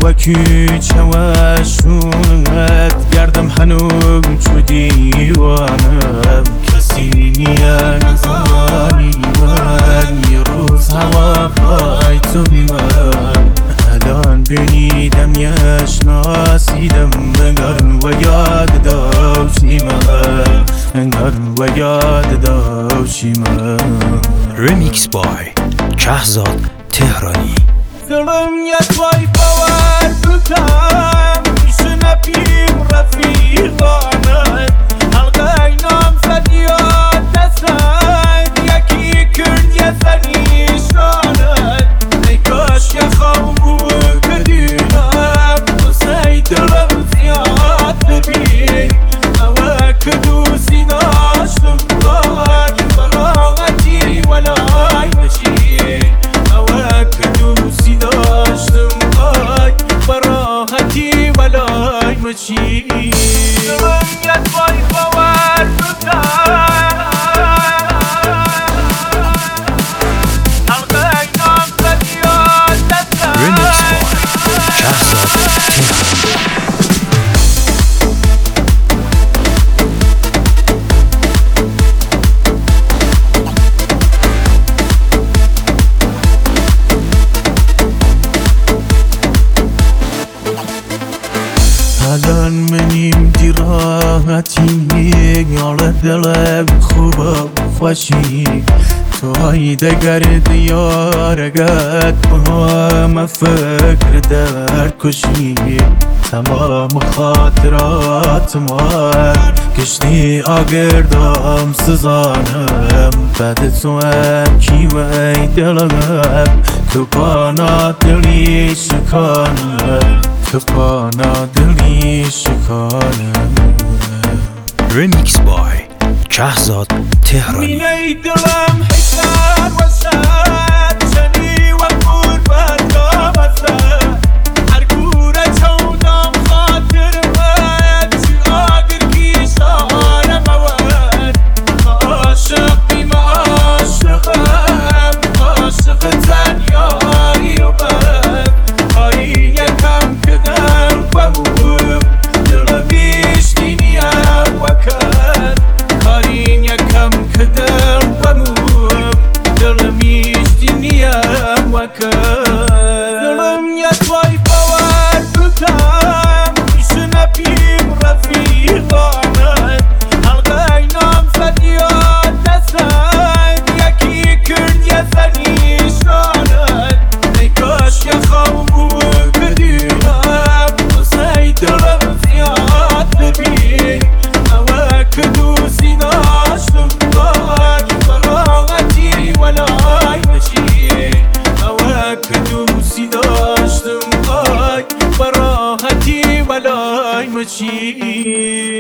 وکی چوشونت گردم هنوم چو دیوانم کسی نیه نزانی من یه روز هوا پای تو من الان بینیدم یشناسیدم انگار و یاد داشتی من انگار و یاد داشتی من Remix by Shahzad Tehrani. دلم یه توی باور بودم میشه نپیم رفیقانت حلقه اینام زد یاد دستن یکی کرد یه زنیشانت ای کاش یه خواب کدینم دوستی دلم زیاد ببین اوه که دوستی داشتم باید براغتی ولای بشین اوه که دوستی داشتم باید براغتی ولای بشین دلم یه توی باور بودم Remix by Shahzad Tehrani. الان منیم دیراحتی یاله دلم خوبه خوشی توی دگر دیارگت با همه فکر در کشی تمام خاطرات من کشتی آگردم سزانم بعد تو هم کیوی دلم تو پانا دلی شکانم تو پانا دلی شکانم Remix by Shahzad Tehrani. مینه دلم حسن و شد چنی و قربت آمزد هر گوره چودم خاطر من چی آگر کیشانم اول عاشق بیم عاشقم عاشق تنیایی و من آیی یکم کدر بمون دل بیشتی نیم وکن کارین یکم کدر بمون دل بیشتی نیم وکن دلم یه توی باور بودم میشه نپیم رفیقانت حلقه اینام زد یاد دستن یکی کرد یه زنیشانت ای کاش یه خواب کدینم دوستی دلم زیاد ببین اوه که دوستی داشتم باید براغتی ولای بشین اوه که دوستی داشتم باید براغتی ولای بشین